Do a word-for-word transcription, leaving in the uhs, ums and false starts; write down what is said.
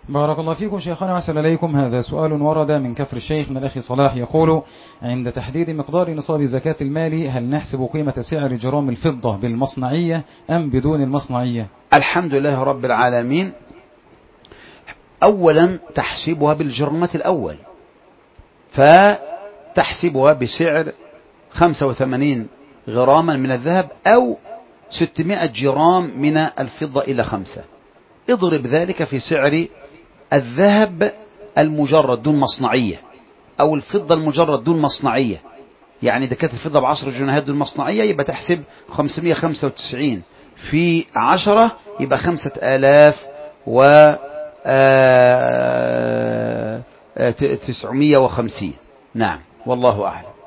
بارك الله فيكم شيخنا وأحسن إليكم. هذا سؤال ورد من كفر الشيخ من الأخ صلاح يقول: عند تحديد مقدار نصاب زكاة المال هل نحسب قيمة سعر جرام الفضة بالمصنعية أم بدون المصنعية؟ الحمد لله رب العالمين. أولا تحسبها بالجرمة الأول، فتحسبها بسعر خمسة وثمانين غراما من الذهب أو ستمائة جرام من الفضة إلى خمسة. اضرب ذلك في سعر الذهب المجرد دون مصنعية أو الفضة المجرد دون مصنعية. يعني إذا كانت الفضة بعشر جنيهات دون مصنعية يبقى تحسب خمسمائة وخمسة وتسعين في عشرة يبقى خمسة آلاف و تسعمائة وخمسين. نعم والله أعلم.